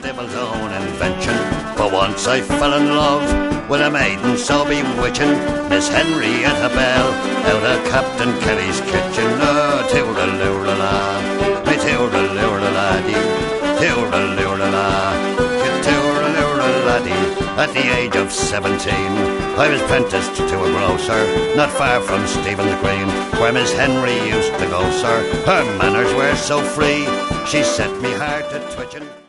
devil's own invention. But once I fell in love with a maiden so bewitching, Miss Henrietta Bell, out of Captain Kelly's kitchen. Oh, toodle-loo-la-la, my toodle-loo-la-la-dee, toodle-loo-la-la, toodle-loo-la-la-dee. At the age of 17, I was apprenticed to a grocer, not far from Stephen's Green, where Miss Henry used to go, sir. Her manners were so free, she set me heart a twitching.